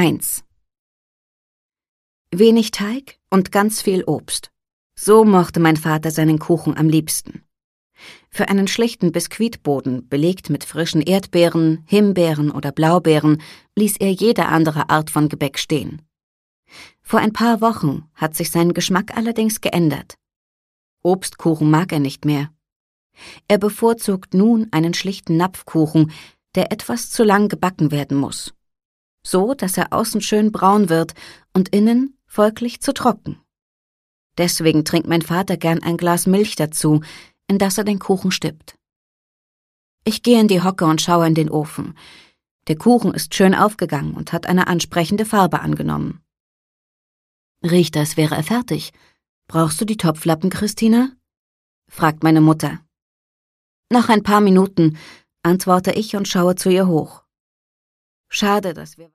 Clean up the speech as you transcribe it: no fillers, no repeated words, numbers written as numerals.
1. Wenig Teig und ganz viel Obst. So mochte mein Vater seinen Kuchen am liebsten. Für einen schlichten Biskuitboden, belegt mit frischen Erdbeeren, Himbeeren oder Blaubeeren, ließ er jede andere Art von Gebäck stehen. Vor ein paar Wochen hat sich sein Geschmack allerdings geändert. Obstkuchen mag er nicht mehr. Er bevorzugt nun einen schlichten Napfkuchen, der etwas zu lang gebacken werden muss. So, dass er außen schön braun wird und innen folglich zu trocken. Deswegen trinkt mein Vater gern ein Glas Milch dazu, in das er den Kuchen stippt. Ich gehe in die Hocke und schaue in den Ofen. Der Kuchen ist schön aufgegangen und hat eine ansprechende Farbe angenommen. Riecht, als wäre er fertig. Brauchst du die Topflappen, Christina? Fragt meine Mutter. Nach ein paar Minuten, antworte ich und schaue zu ihr hoch. Schade, dass wir